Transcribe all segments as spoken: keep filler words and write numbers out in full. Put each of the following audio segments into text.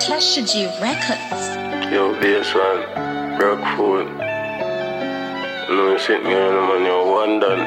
Clash G Records. Yo, bass one, rock food. No, you sit me on the man, you're one done.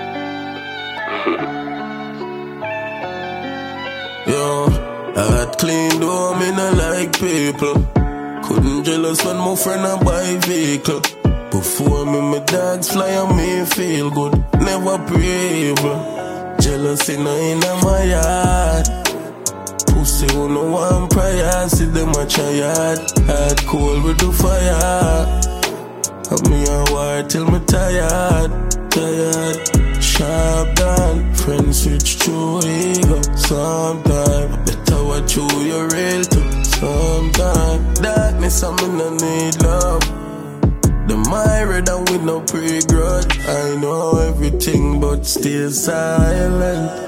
Yo, I got clean though, me not like people. Couldn't jealous when my friend a buy vehicle. Before me, my dogs fly and me feel good. Never pray evil. Jealousy no in my yard. Pussy who no one prior. See them a try hard. Hard cold with the fire. Have me a war till me tired. Tired. Sharp down. Friends switch to ego. Sometime better watch who you're real to. Sometime darkness and me no need love. The myra that we no pre-grudge. I know everything but still silent.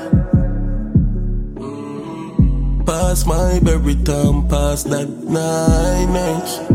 Mm. Pass my berry time, pass that nine inch.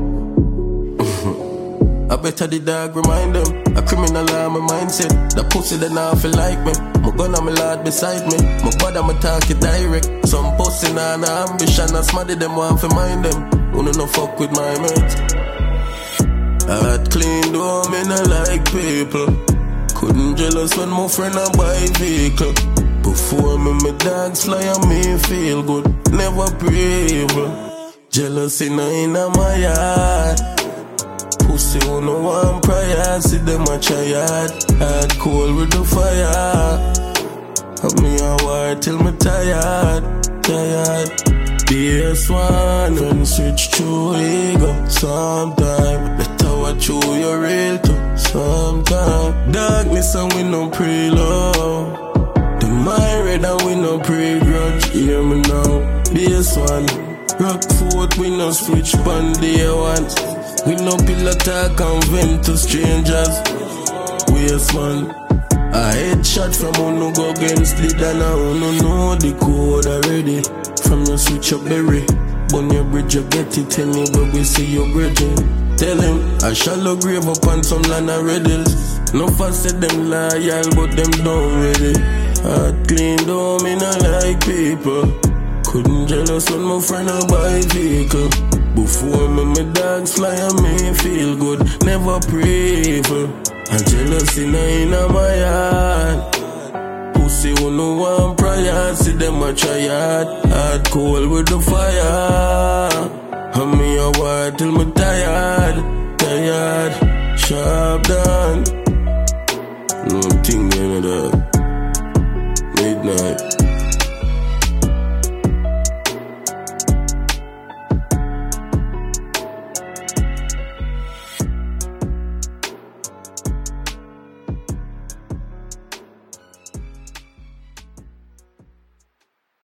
I better the dog remind them. A criminal on my mindset. The pussy that now feel like me. My gun and my lord beside me. My body my talk it direct. Some pussy nah nah ambition. I smarty them want to mind them. Wanna no fuck with my mate. I had clean though, me not like people. Couldn't jealous when my friend a buy vehicle. Before me, my dogs fly and me feel good. Never pray evil. Jealousy no in my yard. Pussy who no one prior. See them a try hard. Hard cold with the fire. Have me a war till me tired. Tired. B S one, friend switch to ego. Sometime better watch who you're real to. Sometime darkness and we no pre-love. The myra that we no pre-grudge. Hear me now. B S one, rock foot we no switch pan day one. We no pillow talk and vent to strangers. B S one, a headshot from who no go against the dollar. Who no know the code already. From your switch up berry, burn your bridge, you get it anywhere we see your bridging. Tell him, a shallow grave up on some land of riddles. No fuss said them loyal, but them don't ready. Heart clean, though, me not like people. Couldn't jealous when my friend a buy vehicle. Before me, my dogs fly and me feel good. Never pray evil. And jealousy no in my heart. Pussy who no one prior. See them a try hard. Hard cold with the fire.